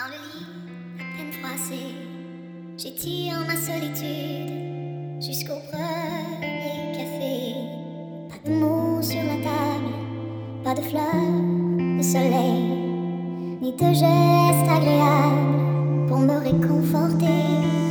Dans le lit, à peine froissé, j'étire ma solitude jusqu'au premier café. Pas de mots sur la table, pas de fleurs, de soleil, ni de gestes agréables pour me réconforter.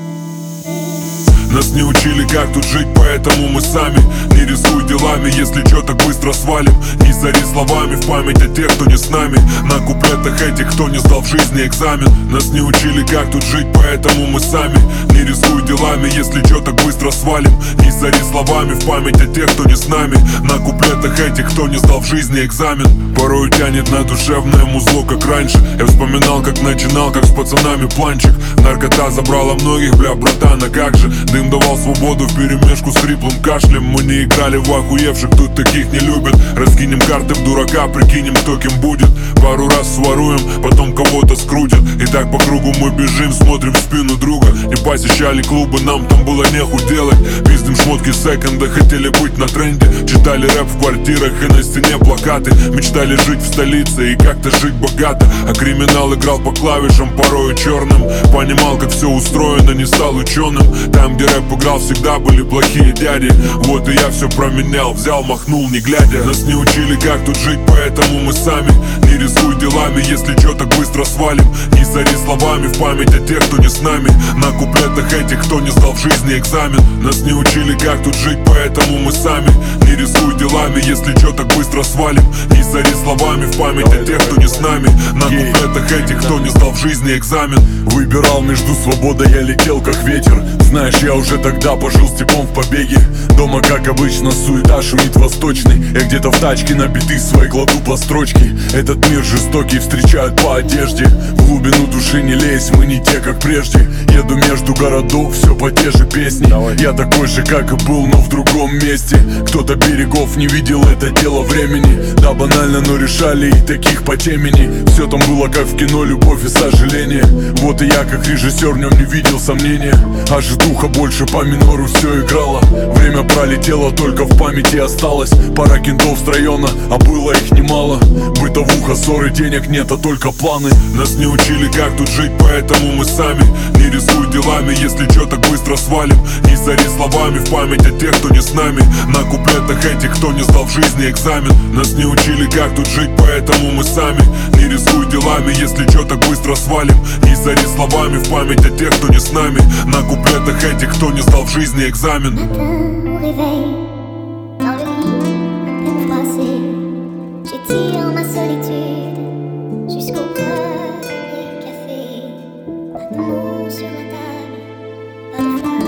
Нас не учили, как тут жить, поэтому мы сами. Не рискуй делами, если чё, так быстро свалим. Не зори словами в память о тех, кто не с нами. На куплетах этих, кто не сдал в жизни экзамен. Нас не учили, как тут жить, поэтому мы сами. Не рискуй делами, если чё, так быстро свалим. Не зори словами в память о тех, кто не с нами. На куплетах этих, кто не сдал в жизни экзамен. Порой тянет на душевное музло, как раньше. Я вспоминал, как начинал, как с пацанами планчик. Наркота забрала многих, бля, братан, а как же? Дым давал свободу вперемешку с хриплым кашлем. Мы не играли в охуевших, тут таких не любят. Раскинем карты в дурака, прикинем, кто кем будет. Пару раз своруем, потом кого-то скрутят. И так по кругу мы бежим, смотрим в спину друга. Не посещали клубы, нам там было нехуй делать. Пиздим шмотки секонда, хотели быть на тренде. Читали рэп в квартирах и на стене плакаты. Мечтали жить в столице и как-то жить богато. А криминал играл по клавишам, порою черным. Понимал, как все устроено, не стал ученым. Там, где рэп играл, всегда были плохие дяди. Вот и я все променял, взял, махнул, не глядя. Нас не учили, как тут жить, поэтому мы сами. Не рискуй делами, если чё, так быстро свалим. Не зори словами в память о тех, кто не с нами. На куплетах этих, кто не сдал в жизни экзамен. Нас не учили, как тут жить, поэтому мы сами. Не рискуй делами, если чё, так быстро свалим. Не зори словами в память о тех, кто не с нами. На куплетах этих, кто не сдал в жизни экзамен. Выбирал между свободой, я летел как ветер. Знаешь, я уже тогда пожил с типом в побеге. Дома, как обычно, суета шумит восточный. Я где-то в тачке на биты свои кладу по строчке. Этот мир жестокий, встречают по одежде. В глубину души не лезь, мы не те, как прежде. Еду между городов, все по те же песни. Я такой же, как и был, но в другом месте. Кто-то берегов не видел, это дело времени. Да, банально, но решали и таких по темени. Все там было как в кино, любовь и сожаление. Вот и я, как режиссер, в нем не видел сомнения. Аж духа больше по минору все играло. Время пролетело, только в памяти осталось. Пара кентов с района, а было их немало. Бытовуха, ссоры, денег нет, а только планы. Нас не учили, как тут жить, поэтому мы сами. Не рискуй делами, если чё, так быстро свалим. Не зори словами в память о тех, кто не с нами. На куплетах этих, кто не сдал в жизни экзамен. Нас не учили, как тут жить, поэтому мы сами. Не рискуй делами, если чё, так быстро свалим. Не зори словами в память о тех, кто не с нами. На куплетах этих, кто не сдал в жизни экзамен. Matin au réveil, dans le lit, à peine froissé, j'étire ma solitude jusqu'au premier café. Pas de mots sur la table, pas de fleurs.